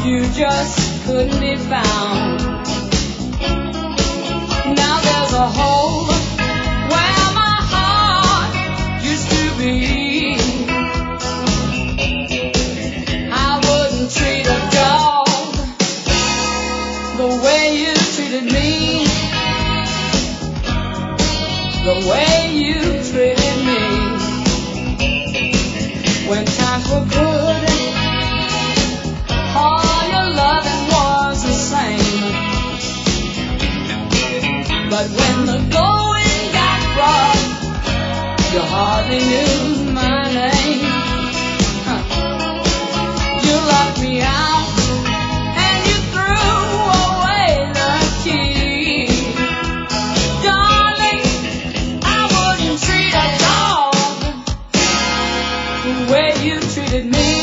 You just couldn't be found. Now there's a hole where my heart used to be. I wouldn't treat a dog the way you treated me, the way you treated me. When times were good, all your loving was the same. But when the going got rough, you hardly knew my name. You locked me out and you threw away the key. Darling, I wouldn't treat a dog the way you treated me.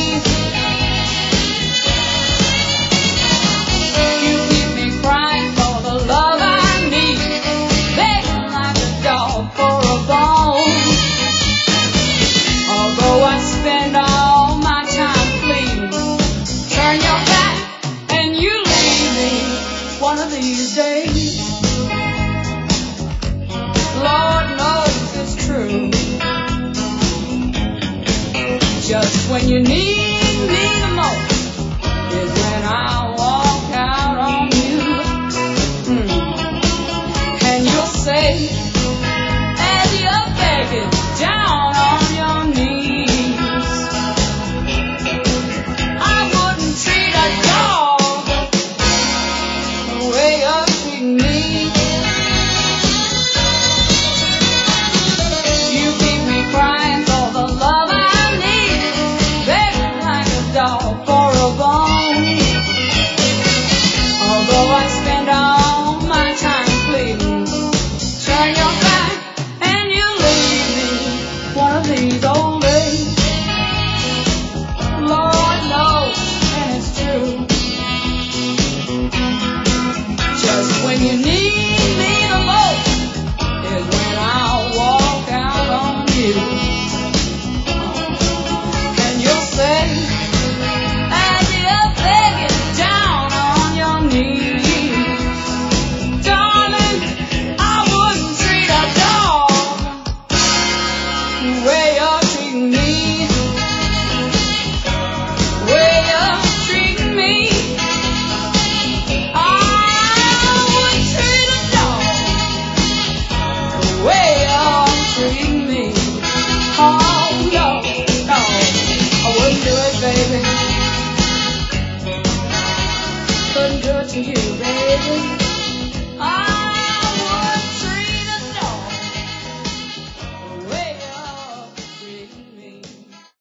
One of these days, Lord knows it's true. Just when you need me the most is when I walk out on you. And you'll say, as you're begging down on your knees, I wouldn't treat a dog the way you're treating me. You keep me crying for the love I need, begging like a dog for a bone. Although I spend all my time pleading, turn your back and you leave me one of these old days. Lord knows, and it's true. Just when you need me the most is when I'll walk out on you. And you'll say, as you're begging down on your knees, darling, I wouldn't treat a dog the way you're treating me, the way you're treating me. Oh, no, I wouldn't do it, baby. Couldn't do it to you, baby.